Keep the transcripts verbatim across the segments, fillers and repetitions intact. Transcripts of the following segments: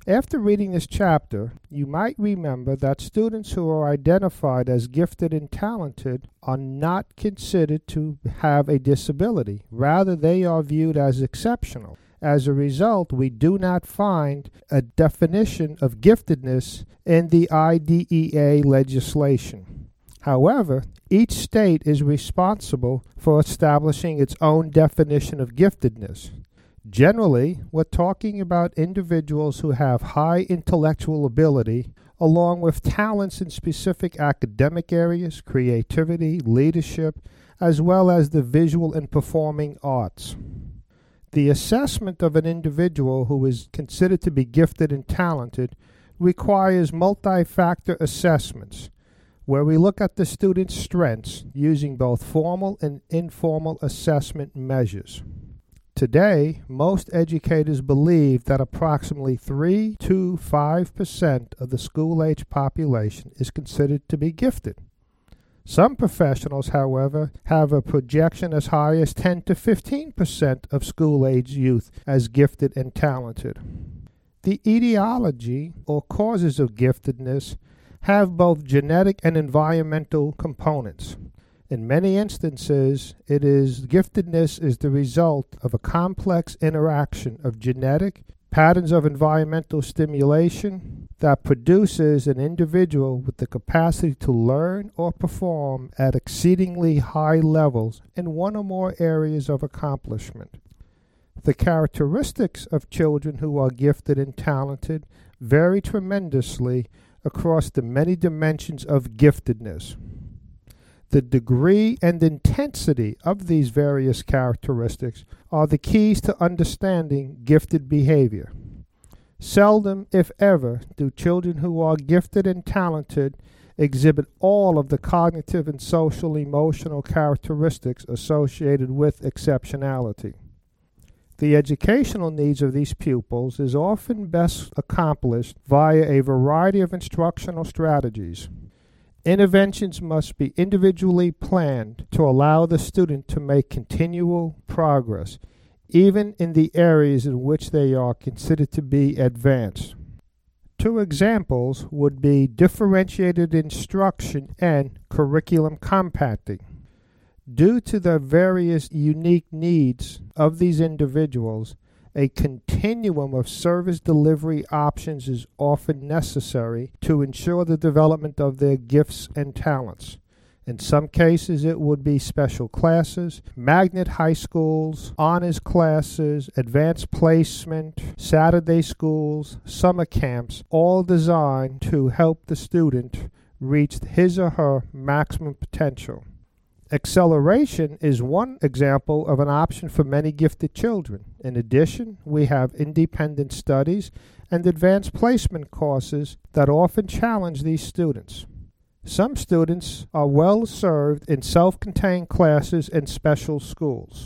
After reading this chapter, you might remember that students who are identified as gifted and talented are not considered to have a disability. Rather, they are viewed as exceptional. As a result, we do not find a definition of giftedness in the I D E A legislation. However, each state is responsible for establishing its own definition of giftedness. Generally, we're talking about individuals who have high intellectual ability, along with talents in specific academic areas, creativity, leadership, as well as the visual and performing arts. The assessment of an individual who is considered to be gifted and talented requires multi-factor assessments, where we look at the student's strengths using both formal and informal assessment measures. Today, most educators believe that approximately three to five percent of the school-age population is considered to be gifted. Some professionals, however, have a projection as high as ten to fifteen percent of school-age youth as gifted and talented. The etiology or causes of giftedness have both genetic and environmental components. In many instances, it is giftedness is the result of a complex interaction of genetic, patterns of environmental stimulation that produces an individual with the capacity to learn or perform at exceedingly high levels in one or more areas of accomplishment. The characteristics of children who are gifted and talented vary tremendously across the many dimensions of giftedness. The degree and intensity of these various characteristics are the keys to understanding gifted behavior. Seldom, if ever, do children who are gifted and talented exhibit all of the cognitive and social emotional characteristics associated with exceptionality. The educational needs of these pupils is often best accomplished via a variety of instructional strategies. Interventions must be individually planned to allow the student to make continual progress, even in the areas in which they are considered to be advanced. Two examples would be differentiated instruction and curriculum compacting. Due to the various unique needs of these individuals, a continuum of service delivery options is often necessary to ensure the development of their gifts and talents. In some cases, it would be special classes, magnet high schools, honors classes, advanced placement, Saturday schools, summer camps, all designed to help the student reach his or her maximum potential. Acceleration is one example of an option for many gifted children. In addition, we have independent studies and advanced placement courses that often challenge these students. Some students are well served in self-contained classes in special schools.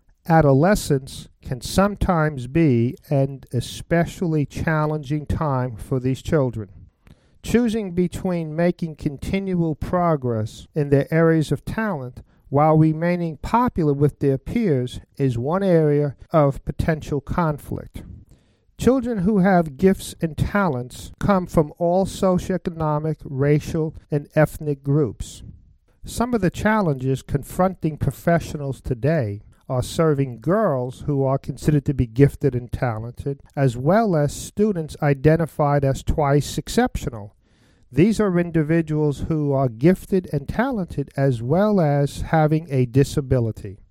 Adolescence can sometimes be an especially challenging time for these children. Choosing between making continual progress in their areas of talent while remaining popular with their peers is one area of potential conflict. Children who have gifts and talents come from all socioeconomic, racial, and ethnic groups. Some of the challenges confronting professionals today are serving girls who are considered to be gifted and talented, as well as students identified as twice exceptional. These are individuals who are gifted and talented as well as having a disability.